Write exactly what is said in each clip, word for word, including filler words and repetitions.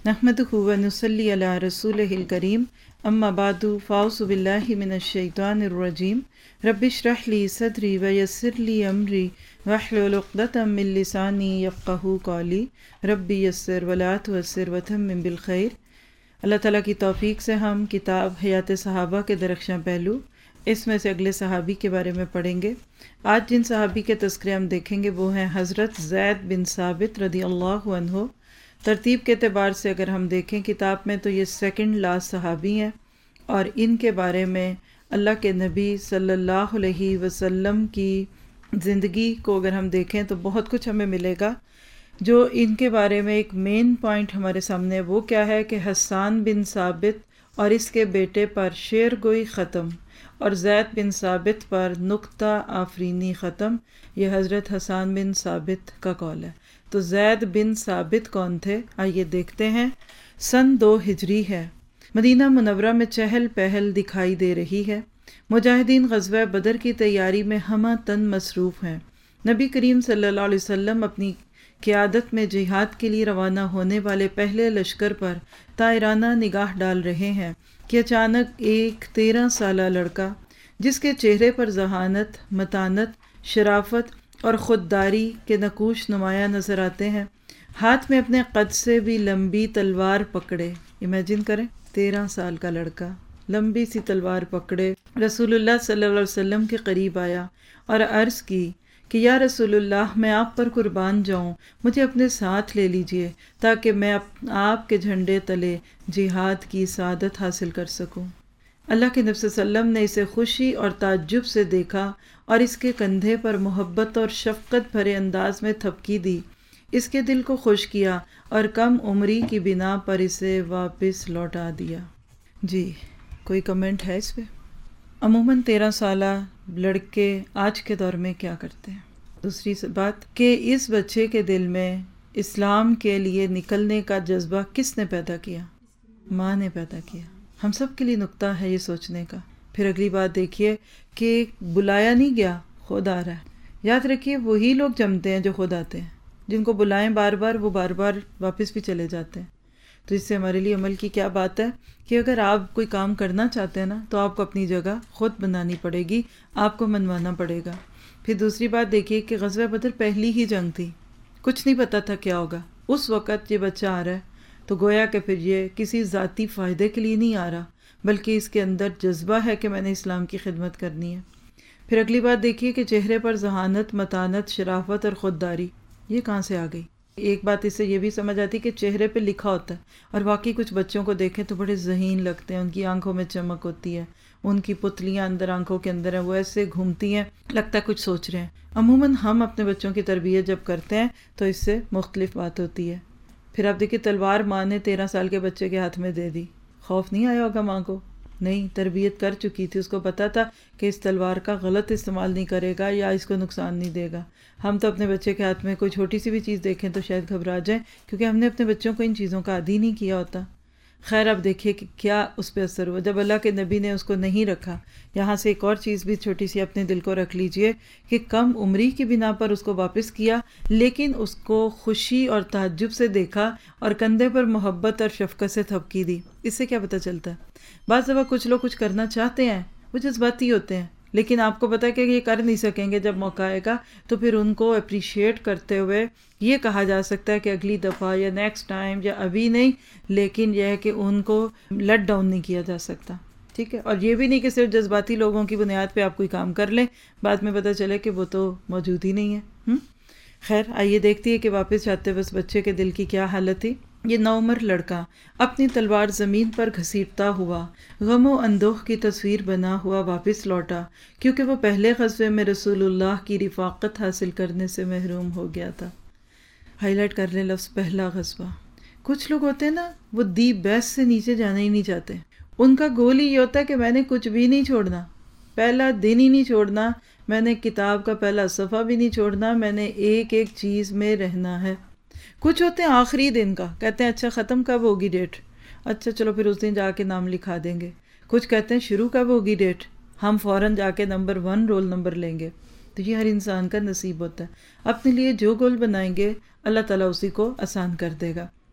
نحمدہ و نصلی علی رسولہ الکریم اما بعد فاعوذ باللہ من الشیطان الرجیم رب اشرح لی صدری ویسر لی امری واحلل عقدۃ من لسانی یفقہوا قولی رب یسر ولا تعسر وتمم بالخیر۔ اللہ تعالیٰ کی توفیق سے ہم کتاب حیات صحابہ کے درخشاں پہلو اس میں سے اگلے صحابی کے بارے میں پڑھیں گے۔ آج جن صحابی کے تذکرے ہم دیکھیں گے وہ ہیں حضرت زید بن ثابت رضی اللہ عنہ۔ ترتیب کے اعتبار سے اگر ہم دیکھیں کتاب میں تو یہ سیکنڈ لاسٹ صحابی ہیں، اور ان کے بارے میں اللہ کے نبی صلی اللہ علیہ وسلم کی زندگی کو اگر ہم دیکھیں تو بہت کچھ ہمیں ملے گا۔ جو ان کے بارے میں ایک مین پوائنٹ ہمارے سامنے ہے وہ کیا ہے کہ حسان بن ثابت اور اس کے بیٹے پر شعر گوئی ختم، اور زید بن ثابت پر نکتہ آفرینی ختم۔ یہ حضرت حسان بن ثابت کا قول ہے۔ تو زید بن ثابت کون تھے؟ آئیے دیکھتے ہیں۔ سن دو ہجری ہے، مدینہ منورہ میں چہل پہل دکھائی دے رہی ہے۔ مجاہدین غزوہ بدر کی تیاری میں ہمہ تن مصروف ہیں۔ نبی کریم صلی اللہ علیہ وسلم اپنی قیادت میں جہاد کے لیے روانہ ہونے والے پہلے لشکر پر طائرانہ نگاہ ڈال رہے ہیں کہ اچانک ایک تیرہ سالہ لڑکا جس کے چہرے پر ذہانت، متانت، شرافت اور خودداری کے نقوش نمایاں نظر آتے ہیں، ہاتھ میں اپنے قد سے بھی لمبی تلوار پکڑے۔ امیجن کریں، تیرہ سال کا لڑکا لمبی سی تلوار پکڑے رسول اللہ صلی اللہ علیہ وسلم کے قریب آیا اور عرض کی کہ یا رسول اللہ، میں آپ پر قربان جاؤں، مجھے اپنے ساتھ لے لیجئے تاکہ میں آپ کے جھنڈے تلے جہاد کی سعادت حاصل کر سکوں۔ اللہ کے نبی صلی اللہ علیہ وسلم نے اسے خوشی اور تعجب سے دیکھا اور اس کے کندھے پر محبت اور شفقت بھرے انداز میں تھپکی دی، اس کے دل کو خوش کیا اور کم عمری کی بنا پر اسے واپس لوٹا دیا۔ جی، کوئی کمنٹ ہے اس پہ؟ عموماً تیرہ سالہ لڑکے آج کے دور میں کیا کرتے ہیں؟ دوسری بات کہ اس بچے کے دل میں اسلام کے لیے نکلنے کا جذبہ کس نے پیدا کیا؟ ماں نے پیدا کیا۔ ہم سب کے لیے نقطہ ہے یہ سوچنے کا۔ پھر اگلی بات دیکھیے کہ بلایا نہیں گیا، خود آ رہا ہے۔ یاد رکھیے وہی لوگ جمتے ہیں جو خود آتے ہیں، جن کو بلائیں بار بار وہ بار بار واپس بھی چلے جاتے ہیں۔ تو اس سے ہمارے لیے عمل کی کیا بات ہے کہ اگر آپ کوئی کام کرنا چاہتے ہیں نا تو آپ کو اپنی جگہ خود بنانی پڑے گی، آپ کو منوانا پڑے گا۔ پھر دوسری بات دیکھیے کہ غزوہ بدر پہلی ہی جنگ تھی، کچھ نہیں پتا تھا کیا ہوگا۔ اس وقت یہ بچہ آ رہا ہے تو گویا کہ پھر یہ کسی ذاتی فائدے کے لیے نہیں آ رہا، بلکہ اس کے اندر جذبہ ہے کہ میں نے اسلام کی خدمت کرنی ہے۔ پھر اگلی بات دیکھیے کہ چہرے پر ذہانت، متانت، شرافت اور خودداری یہ کہاں سے آ گئی؟ ایک بات اس سے یہ بھی سمجھ آتی کہ چہرے پہ لکھا ہوتا ہے، اور واقعی کچھ بچوں کو دیکھیں تو بڑے ذہین لگتے ہیں، ان کی آنکھوں میں چمک ہوتی ہے، ان کی پتلیاں اندر آنکھوں کے اندر ہیں، وہ ایسے گھومتی ہیں، لگتا ہے کچھ سوچ رہے ہیں۔ عموماً ہم اپنے بچوں کی تربیت جب کرتے ہیں تو اس سے مختلف بات ہوتی ہے۔ پھر آپ دیکھیے تلوار ماں نے تیرہ سال کے بچے کے ہاتھ میں دے دی، خوف نہیں آیا ہوگا ماں کو؟ نہیں، تربیت کر چکی تھی، اس کو پتا تھا کہ اس تلوار کا غلط استعمال نہیں کرے گا یا اس کو نقصان نہیں دے گا۔ ہم تو اپنے بچے کے ہاتھ میں کوئی چھوٹی سی بھی چیز دیکھیں تو شاید گھبرا جائیں، کیونکہ ہم نے اپنے بچوں کو ان چیزوں کا عادی نہیں کیا ہوتا۔ خیر اب دیکھیے کہ کیا اس پہ اثر ہوا جب اللہ کے نبی نے اس کو نہیں رکھا۔ یہاں سے ایک اور چیز بھی چھوٹی سی اپنے دل کو رکھ لیجئے کہ کم عمری کی بنا پر اس کو واپس کیا، لیکن اس کو خوشی اور تعجب سے دیکھا اور کندھے پر محبت اور شفقت سے تھپکی دی۔ اس سے کیا پتہ چلتا ہے؟ بعض دفعہ کچھ لوگ کچھ کرنا چاہتے ہیں، وہ جذباتی ہوتے ہیں، لیکن آپ کو پتہ ہے کہ یہ کر نہیں سکیں گے۔ جب موقع آئے گا تو پھر ان کو اپریشیٹ کرتے ہوئے یہ کہا جا سکتا ہے کہ اگلی دفعہ یا نیکسٹ ٹائم یا ابھی نہیں، لیکن یہ ہے کہ ان کو لیٹ ڈاؤن نہیں کیا جا سکتا، ٹھیک ہے؟ اور یہ بھی نہیں کہ صرف جذباتی لوگوں کی بنیاد پہ آپ کوئی کام کر لیں، بعد میں پتہ چلے کہ وہ تو موجود ہی نہیں ہے۔ ہم خیر آئیے دیکھتی ہے کہ واپس جاتے ہوئے اس بچے کے دل کی کیا حالت تھی۔ یہ نوعمر لڑکا اپنی تلوار زمین پر گھسیٹتا ہوا غم و اندوہ کی تصویر بنا ہوا واپس لوٹا، کیونکہ وہ پہلے غزوے میں رسول اللہ کی رفاقت حاصل کرنے سے محروم ہو گیا تھا۔ ہائی لائٹ کر لیں لفظ پہلا غزوہ۔ کچھ لوگ ہوتے ہیں نا وہ دی بیسٹ سے نیچے جانا ہی نہیں چاہتے، ان کا گول ہی یہ ہوتا ہے کہ میں نے کچھ بھی نہیں چھوڑنا، پہلا دن ہی نہیں چھوڑنا، میں نے کتاب کا پہلا صفحہ بھی نہیں چھوڑنا، میں نے ایک ایک چیز میں رہنا ہے۔ کچھ ہوتے ہیں آخری دن کا، کہتے ہیں اچھا ختم کب ہوگی ڈیٹ، اچھا چلو پھر اس دن جا کے نام لکھا دیں گے۔ کچھ کہتے ہیں شروع کب ہوگی ڈیٹ، ہم فوراً جا کے نمبر ون رول نمبر لیں گے۔ تو یہ ہر انسان کا نصیب ہوتا ہے، اپنے لیے جو گول بنائیں گے اللہ تعالیٰ اسی کو آسان کر دے گا۔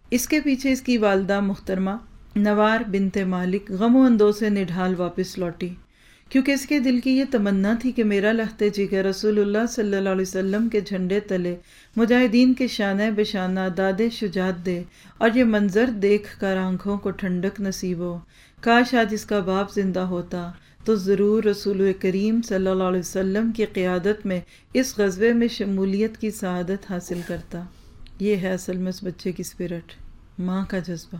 اس کے پیچھے اس کی والدہ محترمہ نوار بنت مالک غم و اندوہ سے نڈھال واپس لوٹی، کیونکہ اس کے دل کی یہ تمنا تھی کہ میرا لخت جگر رسول اللہ صلی اللہ علیہ وسلم کے جھنڈے تلے مجاہدین کے شانہ بشانہ داد شجاعت دے، اور یہ منظر دیکھ کر آنکھوں کو ٹھنڈک نصیب ہو۔ کاش آج اس کا باپ زندہ ہوتا تو ضرور رسول کریم صلی اللہ علیہ وسلم کی قیادت میں اس غزوے میں شمولیت کی سعادت حاصل کرتا۔ یہ ہے اصل میں اس بچے کی اسپرٹ، ماں کا جذبہ۔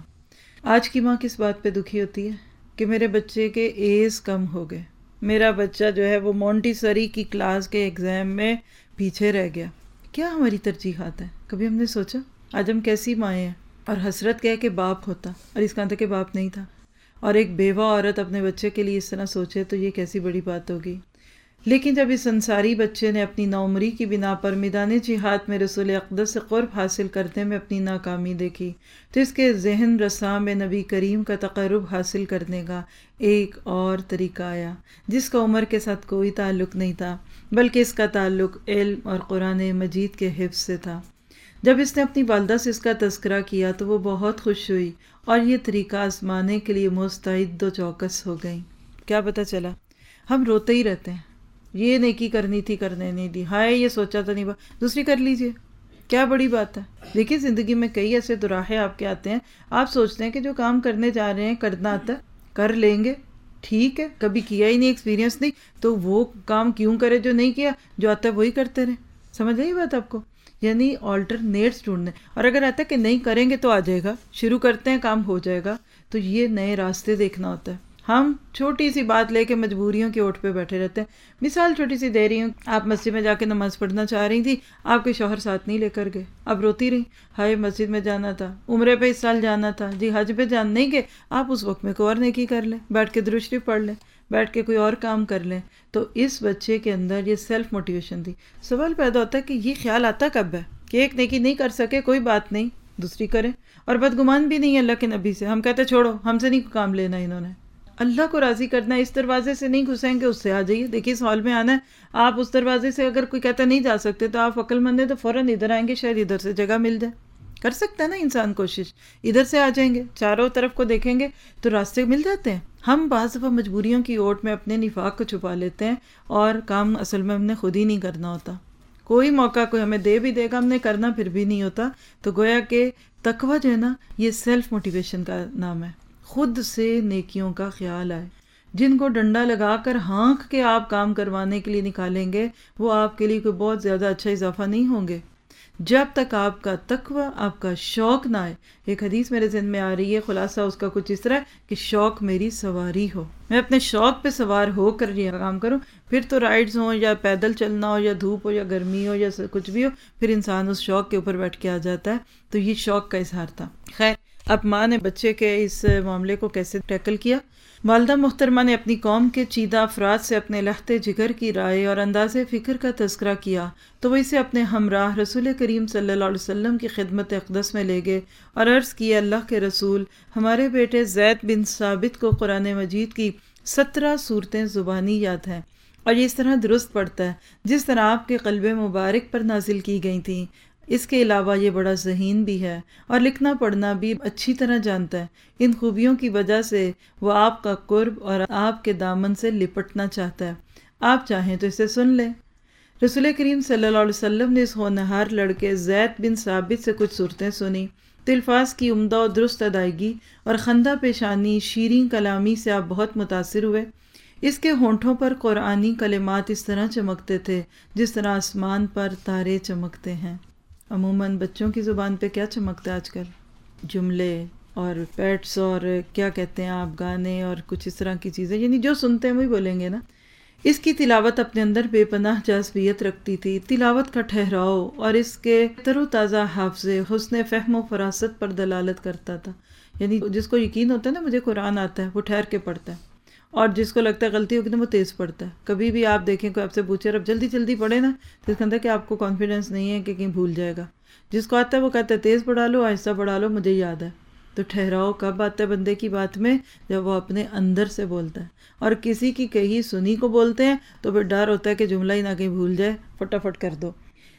آج کی ماں کس بات پہ دکھی ہوتی ہے کہ میرے بچے کے ایز کم ہو گئے، میرا بچہ جو ہے وہ مونٹی سری کی کلاس کے ایگزام میں پیچھے رہ گیا۔ کیا ہماری ترجیحات ہیں؟ کبھی ہم نے سوچا آج ہم کیسی مائیں ہیں؟ اور حسرت کیا ہے کہ باپ ہوتا، اور اس کا تھا کہ باپ نہیں تھا، اور ایک بیوہ عورت اپنے بچے کے لیے اس طرح سوچے تو یہ کیسی بڑی بات ہوگی۔ لیکن جب اس انصاری بچے نے اپنی نوعمری کی بنا پر میدان جہاد میں رسول اقدس سے قرب حاصل کرنے میں اپنی ناکامی دیکھی تو اس کے ذہن رساں میں نبی کریم کا تقرب حاصل کرنے کا ایک اور طریقہ آیا، جس کا عمر کے ساتھ کوئی تعلق نہیں تھا، بلکہ اس کا تعلق علم اور قرآن مجید کے حفظ سے تھا۔ جب اس نے اپنی والدہ سے اس کا تذکرہ کیا تو وہ بہت خوش ہوئی اور یہ طریقہ آزمانے کے لیے مستعد و چوکس ہو گئیں۔ کیا پتہ چلا؟ ہم روتے ہی رہتے ہیں، یہ نیکی کرنی تھی کرنے نہیں دی، ہائے یہ سوچا تو نہیں با دوسری کر لیجئے، کیا بڑی بات ہے۔ دیکھیے زندگی میں کئی ایسے دوراہے آپ کے آتے ہیں، آپ سوچتے ہیں کہ جو کام کرنے جا رہے ہیں کرنا آتا ہے، کر لیں گے، ٹھیک ہے، کبھی کیا ہی نہیں، ایکسپیرینس نہیں، تو وہ کام کیوں کرے جو نہیں کیا، جو آتا ہے وہی کرتے رہیں۔ سمجھ آئی بات آپ کو؟ یعنی آلٹرنیٹس ڈھونڈنے، اور اگر آتا ہے کہ نہیں کریں گے تو آ جائے گا، شروع کرتے ہیں کام ہو جائے گا، تو یہ نئے راستے دیکھنا ہوتا ہے۔ ہم چھوٹی سی بات لے کے مجبوریوں کی اوٹ پہ بیٹھے رہتے ہیں۔ مثال چھوٹی سی دے رہی ہوں، آپ مسجد میں جا کے نماز پڑھنا چاہ رہی تھی، آپ کے شوہر ساتھ نہیں لے کر گئے، اب روتی رہی، ہائے مسجد میں جانا تھا، عمرے پہ اس سال جانا تھا، جی حج پہ جان نہیں گئے، آپ اس وقت میں کوئی اور نیکی کر لیں، بیٹھ کے درود شریف پڑھ لیں، بیٹھ کے کوئی اور کام کر لیں۔ تو اس بچے کے اندر یہ سیلف موٹیویشن تھی۔ سوال پیدا ہوتا ہے کہ یہ خیال آتا کب ہے کہ ایک نیکی نہیں کر سکے کوئی بات نہیں، دوسری کریں، اور بدگمان بھی نہیں ہے اللہ کے نبی سے، ہم کہتے چھوڑو ہم سے نہیں کام لینا، انہوں نے اللہ کو راضی کرنا، اس دروازے سے نہیں گھسیں گے اس سے آ جائیے۔ دیکھیے اس ہال میں آنا ہے، آپ اس دروازے سے اگر کوئی کہتا نہیں جا سکتے تو آپ عقل مند ہیں تو فوراً ادھر آئیں گے، شاید ادھر سے جگہ مل جائے، کر سکتا ہے نا انسان کوشش، ادھر سے آ جائیں گے، چاروں طرف کو دیکھیں گے تو راستے مل جاتے ہیں۔ ہم بعض دفعہ مجبوریوں کی اوٹ میں اپنے نفاق کو چھپا لیتے ہیں اور کام اصل میں ہم نے خود ہی نہیں کرنا ہوتا، کوئی موقع کوئی ہمیں دے بھی دے گا، ہم نے کرنا پھر بھی نہیں ہوتا۔ تو گویا کہ تقویٰ جو ہے نا یہ سیلف موٹیویشن کا نام ہے، خود سے نیکیوں کا خیال آئے۔ جن کو ڈنڈا لگا کر ہانک کے آپ کام کروانے کے لیے نکالیں گے وہ آپ کے لیے کوئی بہت زیادہ اچھا اضافہ نہیں ہوں گے، جب تک آپ کا تقویٰ، آپ کا شوق نہ آئے۔ ایک حدیث میرے ذہن میں آ رہی ہے، خلاصہ اس کا کچھ اس طرح کہ شوق میری سواری ہو، میں اپنے شوق پہ سوار ہو کر یہ کام کروں، پھر تو رائڈز ہوں یا پیدل چلنا ہو یا دھوپ ہو یا گرمی ہو یا کچھ بھی ہو، پھر انسان اس شوق کے اوپر بیٹھ کے آ جاتا ہے۔ تو یہ شوق کا اظہار تھا۔ خیر، اب ماں نے بچے کے اس معاملے کو کیسے ٹیکل کیا؟ والدہ محترمہ نے اپنی قوم کے چیدہ افراد سے اپنے لخت جگر کی رائے اور انداز فکر کا تذکرہ کیا تو وہ اسے اپنے ہمراہ رسول کریم صلی اللہ علیہ وسلم کی خدمت اقدس میں لے گئے اور عرض کیا، اللہ کے رسول، ہمارے بیٹے زید بن ثابت کو قرآن مجید کی سترہ صورتیں زبانی یاد ہیں اور یہ اس طرح درست پڑھتا ہے جس طرح آپ کے قلب مبارک پر نازل کی گئی تھیں۔ اس کے علاوہ یہ بڑا ذہین بھی ہے اور لکھنا پڑھنا بھی اچھی طرح جانتا ہے۔ ان خوبیوں کی وجہ سے وہ آپ کا قرب اور آپ کے دامن سے لپٹنا چاہتا ہے، آپ چاہیں تو اسے سن لیں۔ رسول کریم صلی اللہ علیہ وسلم نے اس ہونہار لڑکے زید بن ثابت سے کچھ صورتیں سنی تو الفاظ کی عمدہ اور درست ادائیگی اور خندہ پیشانی، شیریں کلامی سے آپ بہت متاثر ہوئے۔ اس کے ہونٹوں پر قرآنی کلمات اس طرح چمکتے تھے جس طرح آسمان پر تارے چمکتے ہیں۔ عموماً بچوں کی زبان پہ کیا چمکتا ہے آج کل؟ جملے اور پیٹس اور کیا کہتے ہیں آپ، گانے اور کچھ اس طرح کی چیزیں، یعنی جو سنتے ہیں وہی بولیں گے نا۔ اس کی تلاوت اپنے اندر بے پناہ جاذبیت رکھتی تھی، تلاوت کا ٹھہراؤ اور اس کے تر و تازہ حافظے حسن فہم و فراست پر دلالت کرتا تھا۔ یعنی جس کو یقین ہوتا ہے نا مجھے قرآن آتا ہے وہ ٹھہر کے پڑھتا ہے، اور جس کو لگتا ہے غلطی ہوگی نا وہ تیز پڑھتا ہے۔ کبھی بھی آپ دیکھیں کوئی آپ سے پوچھے اب جلدی جلدی پڑھے نا تو اس کے اندر کہ آپ کو کانفیڈنس نہیں ہے کہ کہیں بھول جائے گا۔ جس کو آتا ہے وہ کہتا ہے تیز پڑھا لو، آہستہ پڑھا لو، مجھے یاد ہے۔ تو ٹھہراؤ کب آتا ہے بندے کی بات میں؟ جب وہ اپنے اندر سے بولتا ہے، اور کسی کی کہی سنی کو بولتے ہیں تو پھر ڈر ہوتا ہے کہ جملہ ہی نہ کہیں بھول جائے، فٹافٹ کر دو۔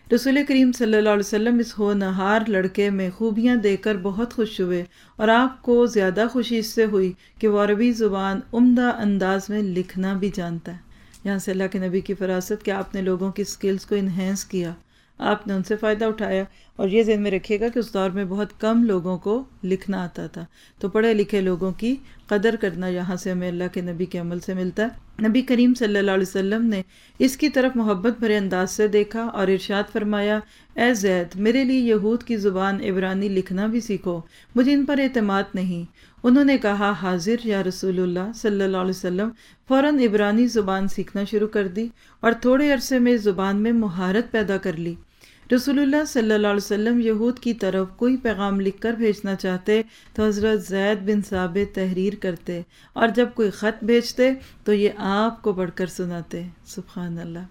رسول کریم صلی اللہ علیہ وسلم اس ہونہار لڑکے میں خوبیاں دیکھ کر بہت خوش ہوئے، اور آپ کو زیادہ خوشی اس سے ہوئی کہ وہ عربی زبان عمدہ انداز میں لکھنا بھی جانتا ہے۔ یہاں سے اللہ کے نبی کی فراست کہ آپ نے لوگوں کی سکلز کو انہینس کیا، آپ نے ان سے فائدہ اٹھایا، اور یہ ذہن میں رکھیے گا کہ اس دور میں بہت کم لوگوں کو لکھنا آتا تھا، تو پڑھے لکھے لوگوں کی قدر کرنا یہاں سے ہمیں اللہ کے نبی کے عمل سے ملتا ہے۔ نبی کریم صلی اللہ علیہ وسلم نے اس کی طرف محبت بھرے انداز سے دیکھا اور ارشاد فرمایا، اے زید، میرے لیے یہود کی زبان عبرانی لکھنا بھی سیکھو، مجھے ان پر اعتماد نہیں۔ انہوں نے کہا، حاضر یا رسول اللہ صلی اللہ علیہ وسلم۔ فوراً عبرانی زبان سیکھنا شروع کر دی اور تھوڑے عرصے میں اس زبان میں مہارت پیدا کر لی۔ رسول اللہ صلی اللہ علیہ وسلم یہود کی طرف کوئی پیغام لکھ کر بھیجنا چاہتے تو حضرت زید بن ثابت تحریر کرتے، اور جب کوئی خط بھیجتے تو یہ آپ کو پڑھ کر سناتے۔ سبحان اللہ۔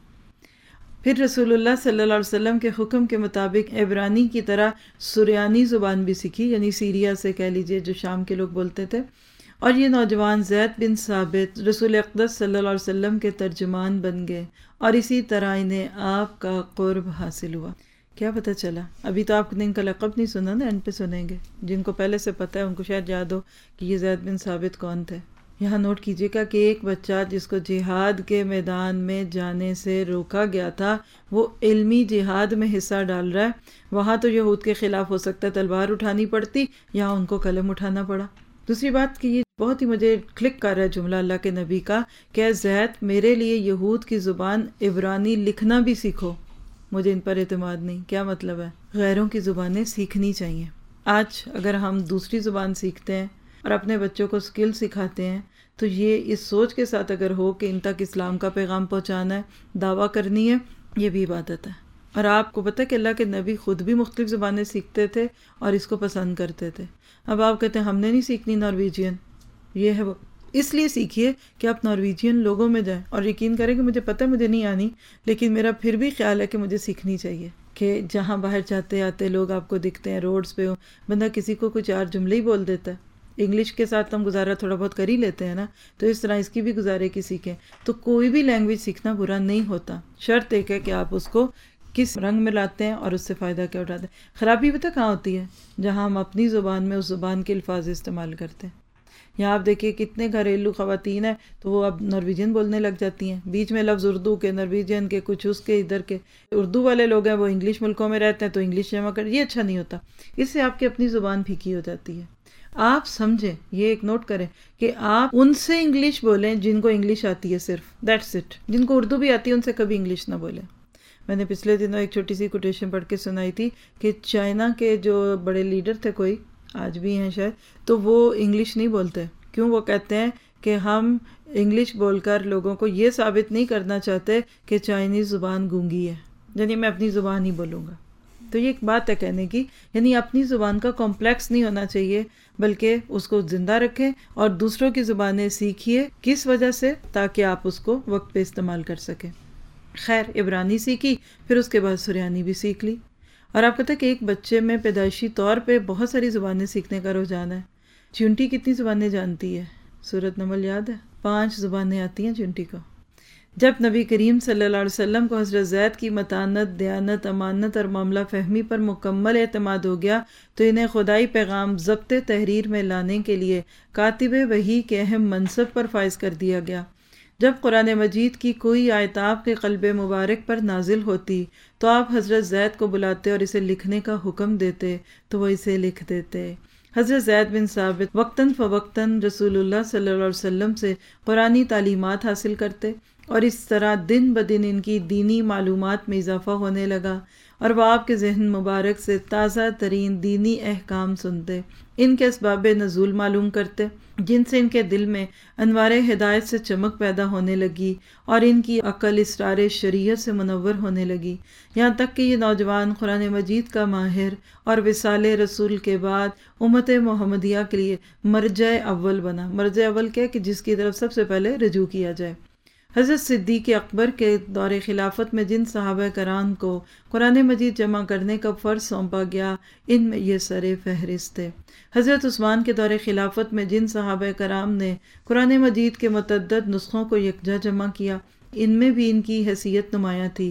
پھر رسول اللہ صلی اللہ علیہ وسلم کے حکم کے مطابق عبرانی کی طرح سریانی زبان بھی سیکھی، یعنی سیریا سے کہہ لیجئے جو شام کے لوگ بولتے تھے، اور یہ نوجوان زید بن ثابت رسول اقدس صلی اللہ علیہ وسلم کے ترجمان بن گئے، اور اسی طرح انہیں آپ کا قرب حاصل ہوا۔ کیا پتہ چلا؟ ابھی تو آپ نے ان کا لقب نہیں سنا نا، اینڈ پہ سنیں گے۔ جن کو پہلے سے پتہ ہے ان کو شاید یاد ہو کہ یہ زید بن ثابت کون تھے۔ یہاں نوٹ کیجئے گا کہ ایک بچہ جس کو جہاد کے میدان میں جانے سے روکا گیا تھا، وہ علمی جہاد میں حصہ ڈال رہا ہے۔ وہاں تو یہود کے خلاف ہو سکتا ہے تلوار اٹھانی پڑتی، یہاں ان کو قلم اٹھانا پڑا۔ دوسری بات کہ یہ بہت ہی مجھے کلک کر رہا ہے جملہ اللہ کے نبی کا کہ اے زید، میرے لیے یہود کی زبان عبرانی لکھنا بھی سیکھو، مجھے ان پر اعتماد نہیں۔ کیا مطلب ہے؟ غیروں کی زبانیں سیکھنی چاہیے۔ آج اگر ہم دوسری زبان سیکھتے ہیں اور اپنے بچوں کو سکل سکھاتے ہیں تو یہ اس سوچ کے ساتھ اگر ہو کہ ان تک اسلام کا پیغام پہنچانا ہے، دعویٰ کرنی ہے، یہ بھی عبادت ہے۔ اور آپ کو پتہ ہے کہ اللہ کے نبی خود بھی مختلف زبانیں سیکھتے تھے اور اس کو پسند کرتے تھے۔ اب آپ کہتے ہیں ہم نے نہیں سیکھنی نارویجین، یہ ہے وہ، اس لیے سیکھیے کہ آپ نارویجین لوگوں میں جائیں اور یقین کریں کہ مجھے پتہ ہے مجھے نہیں آنی، لیکن میرا پھر بھی خیال ہے کہ مجھے سیکھنی چاہیے۔ کہ جہاں باہر جاتے آتے لوگ آپ کو دکھتے ہیں، روڈز پہ ہو، بندہ کسی کو کچھ چار جملے ہی بول دیتا ہے۔ انگلش کے ساتھ ہم گزارا تھوڑا بہت کر ہی لیتے ہیں نا، تو اس طرح اس کی بھی گزارے کی سیکھیں۔ تو کوئی بھی لینگویج سیکھنا برا نہیں ہوتا، شرط ایک ہے کہ آپ اس کو کس رنگ میں لاتے ہیں اور اس سے فائدہ کیا اٹھاتے ہیں۔ خرابی پتہ کہاں ہوتی ہے؟ جہاں ہم اپنی زبان میں اس زبان کے الفاظ استعمال کرتے ہیں۔ یہاں آپ دیکھیے کتنے گھریلو خواتین ہیں تو وہ اب نارویجین بولنے لگ جاتی ہیں، بیچ میں لفظ اردو کے، نارویجین کے، کچھ اس کے، ادھر کے۔ اردو والے لوگ ہیں وہ انگلش ملکوں میں رہتے ہیں تو انگلش جمع کر، یہ اچھا نہیں ہوتا، اس سے آپ کی اپنی زبان پھیکی ہو جاتی ہے۔ آپ سمجھیں، یہ ایک نوٹ کریں کہ آپ ان سے انگلش بولیں جن کو انگلش آتی ہے صرف، دیٹس اٹ۔ جن کو اردو بھی آتی ہے ان سے کبھی انگلش نہ بولیں۔ میں نے پچھلے دنوں ایک چھوٹی سی کوٹیشن پڑھ کے سنائی تھی کہ چائنا کے جو بڑے لیڈر تھے، کوئی آج بھی ہیں شاید، تو وہ انگلش نہیں بولتے۔ کیوں؟ وہ کہتے ہیں کہ ہم انگلش بول کر لوگوں کو یہ ثابت نہیں کرنا چاہتے کہ چائنیز زبان گونگی ہے، یعنی میں اپنی زبان ہی بولوں گا۔ تو یہ ایک بات ہے کہنے کی، یعنی اپنی زبان کا کمپلیکس نہیں ہونا چاہیے، بلکہ اس کو زندہ رکھیں اور دوسروں کی زبانیں سیکھیے۔ کس وجہ سے؟ تاکہ آپ اس کو وقت پہ استعمال کر سکیں۔ خیر، عبرانی سیکھی، پھر اس کے بعد سریانی بھی سیکھ لی۔ اور آپ پتہ کہ ایک بچے میں پیدائشی طور پہ بہت ساری زبانیں سیکھنے کا رجحان ہے۔ چونٹی کتنی زبانیں جانتی ہے؟ سورۃ نمل یاد ہے؟ پانچ زبانیں آتی ہیں چونٹی کو۔ جب نبی کریم صلی اللہ علیہ وسلم کو حضرت زید کی متانت، دیانت، امانت اور معاملہ فہمی پر مکمل اعتماد ہو گیا تو انہیں خدائی پیغام ضبط تحریر میں لانے کے لیے کاتب وحی کے اہم منصب پر فائز کر دیا گیا۔ جب قرآن مجید کی کوئی آیت آپ کے قلب مبارک پر نازل ہوتی تو آپ حضرت زید کو بلاتے اور اسے لکھنے کا حکم دیتے تو وہ اسے لکھ دیتے۔ حضرت زید بن ثابت وقتاً فوقتاً رسول اللہ صلی اللہ علیہ وسلم سے قرآنی تعلیمات حاصل کرتے، اور اس طرح دن بدن ان کی دینی معلومات میں اضافہ ہونے لگا، اور وہ آپ کے ذہن مبارک سے تازہ ترین دینی احکام سنتے، ان کے اسباب نزول معلوم کرتے، جن سے ان کے دل میں انوار ہدایت سے چمک پیدا ہونے لگی اور ان کی عقل اسرار شریعت سے منور ہونے لگی، یہاں تک کہ یہ نوجوان قرآن مجید کا ماہر اور وصال رسول کے بعد امت محمدیہ کے لیے مرجع اول بنا۔ مرجع اول کیا کہ جس کی طرف سب سے پہلے رجوع کیا جائے۔ حضرت صدیق اکبر کے دور خلافت میں جن صحابہ کرام کو قرآن مجید جمع کرنے کا فرض سونپا گیا، ان میں یہ سر فہرست تھے۔ حضرت عثمان کے دور خلافت میں جن صحابہ کرام نے قرآن مجید کے متعدد نسخوں کو یکجا جمع کیا، ان میں بھی ان کی حیثیت نمایاں تھی،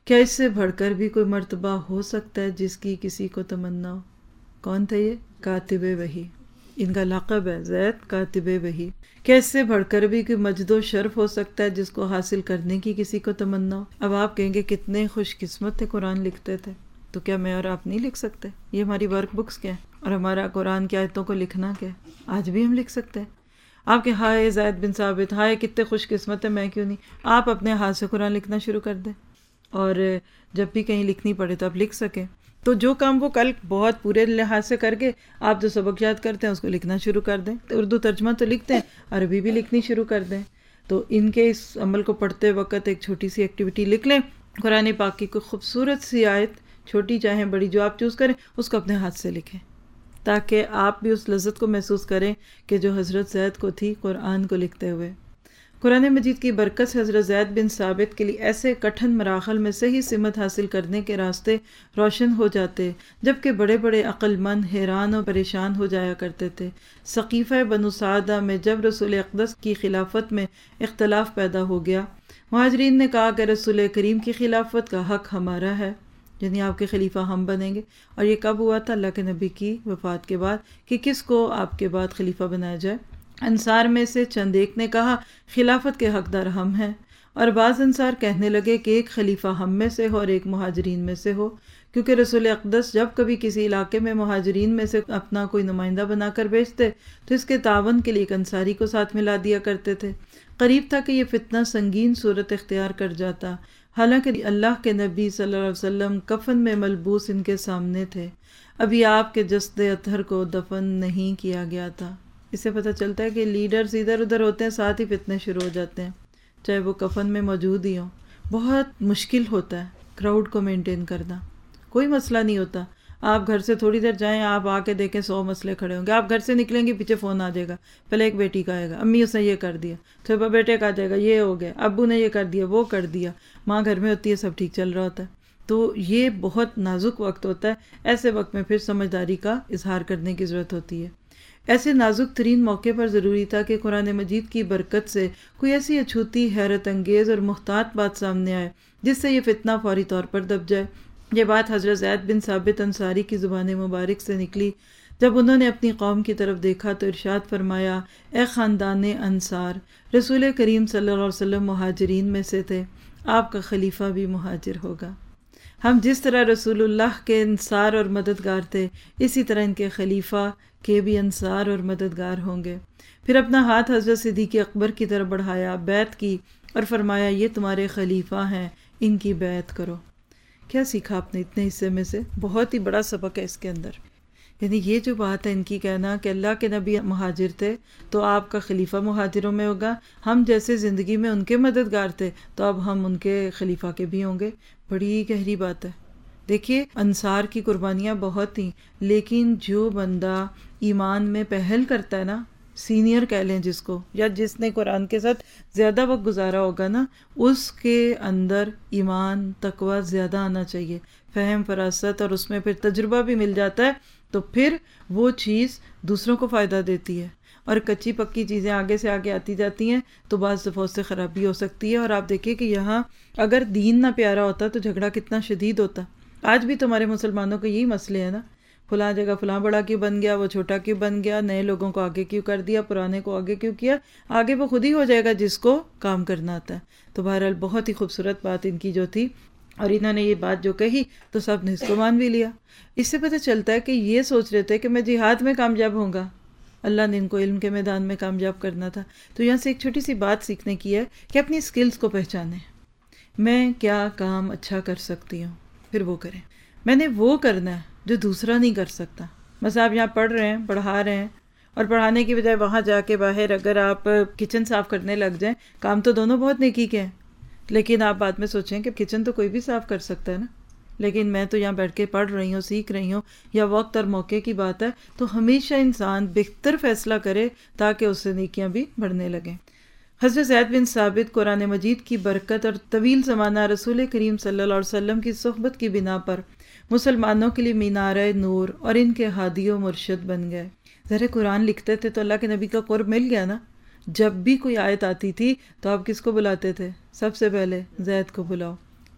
کیا اس سے بڑھ کر بھی کوئی مرتبہ ہو سکتا ہے جس کی کسی کو تمنا ہو؟ کون تھے یہ؟ کاتب وحی، ان کا لقب ہے زید کاتب وحی۔ کیا اس سے بڑھ کر بھی کوئی مجد و شرف ہو سکتا ہے جس کو حاصل کرنے کی کسی کو تمنا ہو؟ اب آپ کہیں گے کتنے خوش قسمت تھے قرآن لکھتے تھے، تو کیا میں اور آپ نہیں لکھ سکتے؟ یہ ہماری ورک بکس کیا ہے اور ہمارا قرآن کی آیتوں کو لکھنا کیا ہے؟ آج بھی ہم لکھ سکتے ہیں۔ آپ کے ہائے زید بن ثابت، ہائے کتنے خوش قسمت ہے، میں کیوں نہیں؟ آپ اپنے ہاتھ سے قرآن لکھنا شروع کر دیں، اور جب بھی کہیں لکھنی پڑے تو آپ لکھ سکیں۔ تو جو کام وہ کل بہت پورے لحاظ سے کر کے آپ جو سبق یاد کرتے ہیں اس کو لکھنا شروع کر دیں۔ اردو ترجمہ تو لکھتے ہیں، عربی بھی لکھنی شروع کر دیں۔ تو ان کے اس عمل کو پڑھتے وقت ایک چھوٹی سی ایکٹیویٹی لکھ لیں، قرآن پاک کی کوئی خوبصورت سی آیت، چھوٹی چاہے بڑی، جو آپ چوز کریں اس کو اپنے ہاتھ سے لکھیں، تاکہ آپ بھی اس لذت کو محسوس کریں کہ جو حضرت زید کو تھی قرآن کو لکھتے ہوئے۔ قرآن مجید کی برکت سے حضرت زید بن ثابت کے لیے ایسے کٹھن مراحل میں صحیح سمت حاصل کرنے کے راستے روشن ہو جاتے، جبکہ بڑے بڑے عقل مند حیران اور پریشان ہو جایا کرتے تھے۔ سقیفہ بنو سعدہ میں جب رسول اقدس کی خلافت میں اختلاف پیدا ہو گیا، مہاجرین نے کہا کہ رسول کریم کی خلافت کا حق ہمارا ہے، یعنی آپ کے خلیفہ ہم بنیں گے۔ اور یہ کب ہوا تھا؟ اللہ کے نبی کی وفات کے بعد، کہ کس کو آپ کے بعد خلیفہ بنایا جائے۔ انصار میں سے چند ایک نے کہا خلافت کے حقدار ہم ہیں، اور بعض انصار کہنے لگے کہ ایک خلیفہ ہم میں سے ہو اور ایک مہاجرین میں سے ہو، کیونکہ رسول اقدس جب کبھی کسی علاقے میں مہاجرین میں سے اپنا کوئی نمائندہ بنا کر بھیجتے تو اس کے تعاون کے لیے ایک انصاری کو ساتھ ملا دیا کرتے تھے۔ قریب تھا کہ یہ فتنہ سنگین صورت اختیار کر جاتا، حالانکہ اللہ کے نبی صلی اللہ علیہ وسلم کفن میں ملبوس ان کے سامنے تھے، ابھی آپ کے جسد اطہر کو دفن نہیں کیا گیا تھا۔ اس سے پتہ چلتا ہے کہ لیڈرز ادھر ادھر ہوتے ہیں، ساتھ ہی فتنے شروع ہو جاتے ہیں، چاہے وہ کفن میں موجود ہی ہوں۔ بہت مشکل ہوتا ہے کراؤڈ کو مینٹین کرنا، کوئی مسئلہ نہیں ہوتا۔ آپ گھر سے تھوڑی دیر جائیں، آپ آ کے دیکھیں سو مسئلے کھڑے ہوں گے۔ آپ گھر سے نکلیں گے پیچھے فون آ جائے گا، پہلے ایک بیٹی کا آئے گا، امی اس نے یہ کر دیا، پھر بیٹے کا آ جائے گا، یہ ہو گیا، ابو نے یہ کر دیا، وہ کر دیا، ماں گھر میں ہوتی ہے، سب ٹھیک چل رہا ہوتا ہے۔ تو یہ بہت نازک وقت ہوتا ہے، ایسے وقت میں پھر سمجھداری کا اظہار کرنے کی ضرورت ہوتی ہے۔ ایسے نازک ترین موقع پر ضروری تھا کہ قرآن مجید کی برکت سے کوئی ایسی اچھوتی، حیرت انگیز اور محتاط بات سامنے آئے جس سے یہ فتنہ فوری طور پر دب جائے۔ یہ بات حضرت زید بن ثابت انصاری کی زبان مبارک سے نکلی جب انہوں نے اپنی قوم کی طرف دیکھا تو ارشاد فرمایا، اے خاندان انصار، رسول کریم صلی اللہ علیہ وسلم مہاجرین میں سے تھے، آپ کا خلیفہ بھی مہاجر ہوگا۔ ہم جس طرح رسول اللہ کے انصار اور مددگار تھے، اسی طرح ان کے خلیفہ کے بھی انصار اور مددگار ہوں گے۔ پھر اپنا ہاتھ حضرت صدیق اکبر کی طرف بڑھایا، بیعت کی اور فرمایا، یہ تمہارے خلیفہ ہیں، ان کی بیعت کرو۔ کیا سیکھا آپ نے اتنے حصے میں سے؟ بہت ہی بڑا سبق ہے اس کے اندر۔ یعنی یہ جو بات ہے ان کی کہنا کہ اللہ کے نبی مہاجر تھے تو آپ کا خلیفہ مہاجروں میں ہوگا، ہم جیسے زندگی میں ان کے مددگار تھے تو اب ہم ان کے خلیفہ کے بھی ہوں گے، بڑی گہری بات ہے۔ دیکھیے انصار کی قربانیاں بہت تھیں، لیکن جو بندہ ایمان میں پہل کرتا ہے نا، سینئر کہہ لیں جس کو، یا جس نے قرآن کے ساتھ زیادہ وقت گزارا ہوگا نا، اس کے اندر ایمان تقوی زیادہ آنا چاہیے، فہم فراست، اور اس میں پھر تجربہ بھی مل جاتا ہے تو پھر وہ چیز دوسروں کو فائدہ دیتی ہے۔ اور کچی پکی چیزیں آگے سے آگے آتی جاتی ہیں تو بعض دفعہ اس سے خرابی ہو سکتی ہے۔ اور آپ دیکھیں کہ یہاں اگر دین نہ پیارا ہوتا تو جھگڑا کتنا شدید ہوتا۔ آج بھی تو ہمارے مسلمانوں کے یہی مسئلے ہیں نا، فلاں جگہ فلاں بڑا کیوں بن گیا، وہ چھوٹا کیوں بن گیا، نئے لوگوں کو آگے کیوں کر دیا، پرانے کو آگے کیوں کیا، آگے وہ خود ہی ہو جائے گا جس کو کام کرنا آتا ہے۔ تو بہرحال بہت ہی خوبصورت بات ان کی جو تھی، اور انہوں نے یہ بات جو کہی تو سب نے اس کو مان بھی لیا۔ اس سے پتہ چلتا ہے کہ یہ سوچ رہے تھے کہ میں جہاد میں کامیاب ہوں گا، اللہ نے ان کو علم کے میدان میں کامیاب کرنا تھا۔ تو یہاں سے ایک چھوٹی سی بات سیکھنے کی ہے کہ اپنی سکلز کو پہچانیں، میں کیا کام اچھا کر سکتی ہوں، پھر وہ کریں۔ میں نے وہ کرنا ہے جو دوسرا نہیں کر سکتا۔ بس آپ یہاں پڑھ رہے ہیں، پڑھا رہے ہیں، اور پڑھانے کی بجائے وہاں جا کے باہر اگر آپ کچن صاف کرنے لگ جائیں، کام تو دونوں بہت نیکی کے ہیں، لیکن آپ بعد میں سوچیں کہ کچن تو کوئی بھی صاف کر سکتا ہے نا، لیکن میں تو یہاں بیٹھ کے پڑھ رہی ہوں، سیکھ رہی ہوں، یا وقت اور موقع کی بات ہے۔ تو ہمیشہ انسان بہتر فیصلہ کرے تاکہ اس سے نیکیاں بھی بڑھنے لگیں۔ حضرت زید بن ثابت قرآن مجید کی برکت اور طویل زمانہ رسول کریم صلی اللہ علیہ وسلم کی صحبت کی بنا پر مسلمانوں کے لیے مینارہ نور اور ان کے ہادی و مرشد بن گئے۔ ذرا قرآن لکھتے تھے تو اللہ کے نبی کا قرب مل گیا نا۔ جب بھی کوئی آیت آتی تھی تو آپ کس کو بلاتے تھے؟ سب سے پہلے زید کو بلاؤ،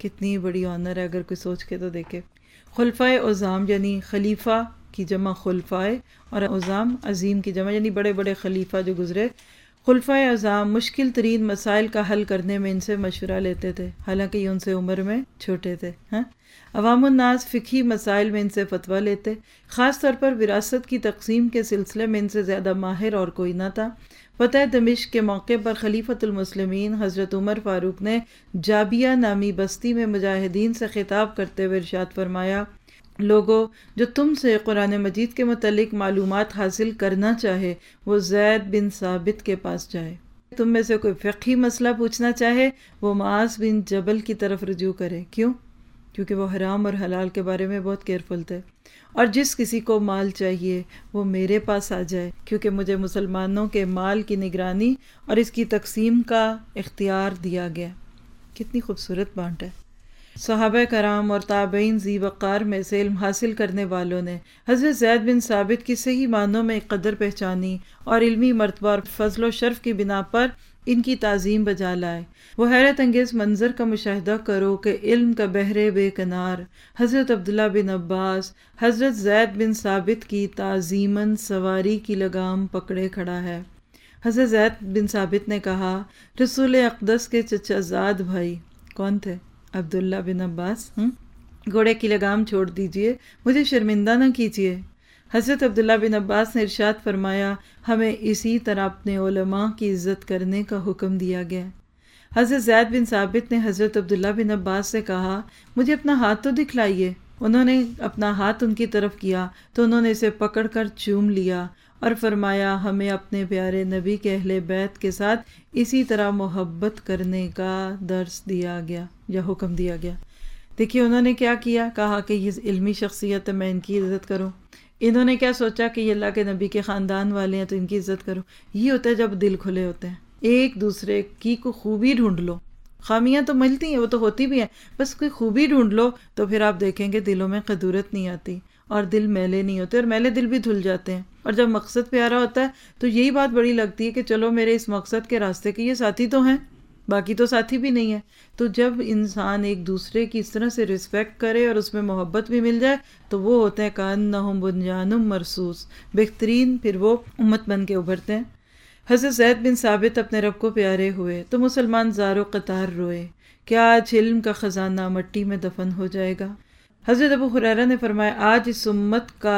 کتنی بڑی آنر ہے اگر کوئی سوچ کے تو دیکھے. خلفائے عظام یعنی خلیفہ کی جمع خلفائے، اور عظام عظیم کی جمع یعنی بڑے بڑے خلیفہ جو گزرے. خلفائے عظام مشکل ترین مسائل کا حل کرنے میں ان سے مشورہ لیتے تھے، حالانکہ یہ ان سے عمر میں چھوٹے تھے. ہاں عوام الناس فقہی مسائل میں ان سے فتویٰ لیتے، خاص طور پر وراثت کی تقسیم کے سلسلے میں ان سے زیادہ ماہر اور کوئی نہ تھا. فتح دمشق کے موقع پر خلیفۃ المسلمین حضرت عمر فاروق نے جابیہ نامی بستی میں مجاہدین سے خطاب کرتے ہوئے ارشاد فرمایا، لوگو جو تم سے قرآن مجید کے متعلق معلومات حاصل کرنا چاہے وہ زید بن ثابت کے پاس جائے. تم میں سے کوئی فقہی مسئلہ پوچھنا چاہے وہ معاذ بن جبل کی طرف رجوع کرے. کیوں؟ کیونکہ وہ حرام اور حلال کے بارے میں بہت کیئرفل تھے. اور جس کسی کو مال چاہیے وہ میرے پاس آ جائے، کیونکہ مجھے مسلمانوں کے مال کی نگرانی اور اس کی تقسیم کا اختیار دیا گیا. کتنی خوبصورت بانٹ ہے. صحابہ کرام اور تابعین ذی وقار میں سے علم حاصل کرنے والوں نے حضرت زید بن ثابت کی صحیح معنوں میں قدر پہچانی اور علمی مرتبہ اور فضل و شرف کی بنا پر ان کی تعظیم بجا لائے. وہ حیرت انگیز منظر کا مشاہدہ کرو کہ علم کا بحر بے کنار حضرت عبداللہ بن عباس حضرت زید بن ثابت کی تعظیماً سواری کی لگام پکڑے کھڑا ہے. حضرت زید بن ثابت نے کہا، رسول اقدس کے چچا زاد بھائی کون تھے؟ عبداللہ بن عباس. ہم گھوڑے کی لگام چھوڑ دیجئے، مجھے شرمندہ نہ کیجیے. حضرت عبداللہ بن عباس نے ارشاد فرمایا، ہمیں اسی طرح اپنے علماء کی عزت کرنے کا حکم دیا گیا. حضرت زید بن ثابت نے حضرت عبداللہ بن عباس سے کہا، مجھے اپنا ہاتھ تو دکھلائیے. انہوں نے اپنا ہاتھ ان کی طرف کیا تو انہوں نے اسے پکڑ کر چوم لیا اور فرمایا، ہمیں اپنے پیارے نبی کے اہل بیت کے ساتھ اسی طرح محبت کرنے کا درس دیا گیا یا حکم دیا گیا. دیکھیے انہوں نے کیا کیا، کہا کہ یہ علمی شخصیت ہے میں ان کی عزت کروں. انہوں نے کیا سوچا کہ یہ اللہ کے نبی کے خاندان والے ہیں تو ان کی عزت کرو. یہ ہوتا ہے جب دل کھلے ہوتے ہیں، ایک دوسرے کی کو خوبی ڈھونڈ لو. خامیاں تو ملتی ہیں، وہ تو ہوتی بھی ہیں، بس کوئی خوبی ڈھونڈ لو تو پھر آپ دیکھیں گے دلوں میں قدورت نہیں آتی اور دل میلے نہیں ہوتے، اور میلے دل بھی دھل جاتے ہیں. اور جب مقصد پیارا ہوتا ہے تو یہی بات بڑی لگتی ہے کہ چلو میرے اس مقصد کے راستے کے یہ ساتھی تو ہیں، باقی تو ساتھی بھی نہیں ہے. تو جب انسان ایک دوسرے کی اس طرح سے رسپیکٹ کرے اور اس میں محبت بھی مل جائے تو وہ ہوتے ہیں کأنہم بنیان مرصوص، بہترین پھر وہ امت بن کے ابھرتے ہیں. حضرت زید بن ثابت اپنے رب کو پیارے ہوئے تو مسلمان زار و قطار روئے کہ آج علم کا خزانہ مٹی میں دفن ہو جائے گا. حضرت ابو ہریرہ نے فرمایا، آج اس امت کا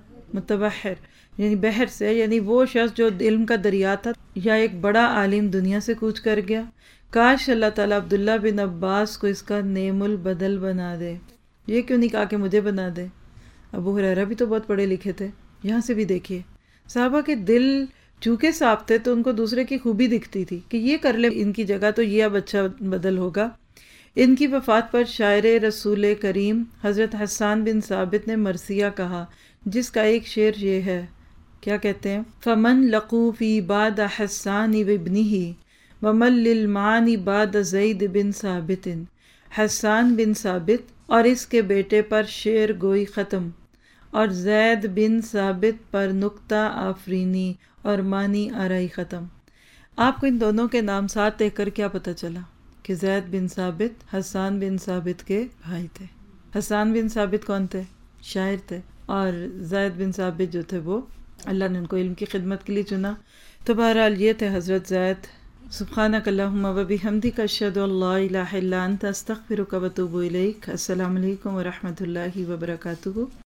متبحر یعنی بحر سے یعنی وہ شخص جو علم کا دریا تھا یا ایک بڑا عالم دنیا سے کوچ کر گیا. کاش اللہ تعالیٰ عبداللہ بن عباس کو اس کا نعم البدل بنا دے. یہ کیوں نہیں کہا کہ مجھے بنا دے؟ ابو ہریرہ بھی تو بہت پڑھے لکھے تھے. یہاں سے بھی دیکھیے صحابہ کے دل چونکہ صاف تھے تو ان کو دوسرے کی خوبی دکھتی تھی کہ یہ کر لے ان کی جگہ تو یہ اب اچھا بدل ہوگا. ان کی وفات پر شاعر رسول کریم حضرت حسان بن ثابت نے مرثیہ کہا، جس کا ایک شعر یہ ہے، کیا کہتے ہیں، فمن لقو فی بعد حسان وابنہ ومن للمعانی بعد زید بن ثابت. حسان بن ثابت اور اس کے بیٹے پر شعر گوئی ختم، اور زید بن ثابت پر نکتہ آفرینی اور معنی آرائی ختم. آپ کو ان دونوں کے نام ساتھ دیکھ کر کیا پتہ چلا کہ زید بن ثابت حسان بن ثابت کے بھائی تھے. حسان بن ثابت کون تھے؟ شاعر تھے، اور زید بن ثابت جو تھے وہ اللہ نے ان کو علم کی خدمت کے لیے چنا. تو بہرحال یہ تھے حضرت زید. سبحانک اللہم و بحمدک اشہد ان لا الہ الا انت استغفرک و اتوب الیک. السلام علیکم ورحمۃ اللہ وبرکاتہ.